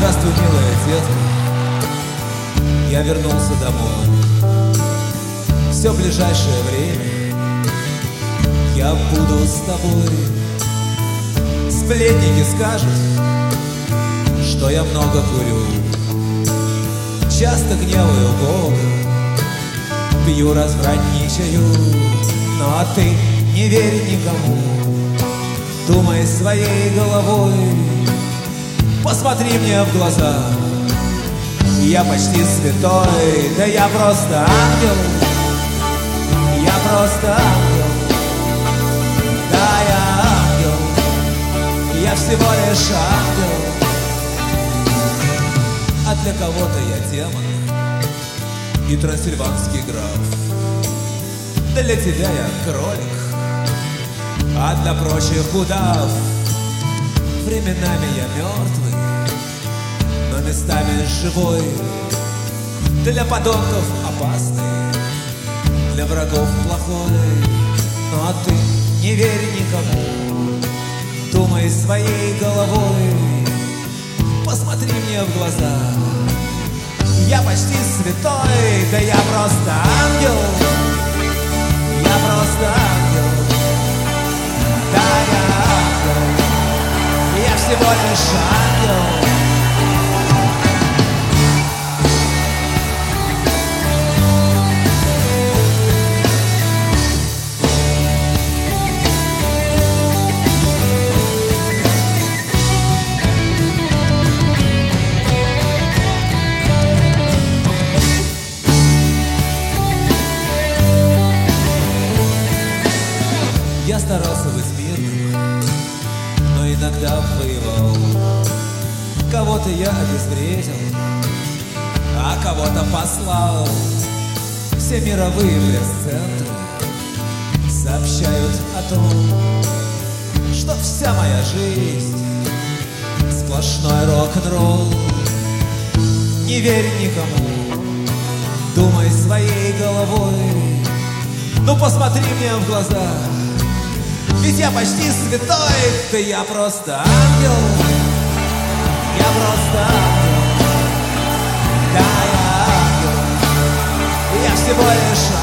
Здравствуй, милая детка, я вернулся домой. Все ближайшее время я буду с тобой. Сплетники скажут, что я много курю, часто гневаю Бога, пью, развратничаю. Ну а ты не верь никому, думай своей головой. Посмотри мне в глаза, я почти святой, да я просто ангел. Я просто ангел, да я ангел, я всего лишь ангел. А для кого-то я демон и трансильванский граф. Для тебя я кролик, а для прочих удав. Временами я мертвый, но местами живой. Для подонков опасный, для врагов плохой. Ну а ты не верь никому, думай своей головой. Посмотри мне в глаза, я почти святой, да я просто ангел. Я просто ангел, да я ангел, я всего лишь ангел. Я старался быть мирным, но иногда воевал. Кого-то я обезвредил, а кого-то послал. Все мировые пресс-центры сообщают о том, что вся моя жизнь сплошной рок-н-ролл. Не верь никому, думай своей головой. Ну посмотри мне в глаза, ведь я почти святой, да я просто ангел. Я просто ангел, да я ангел, я всего лишь ангел.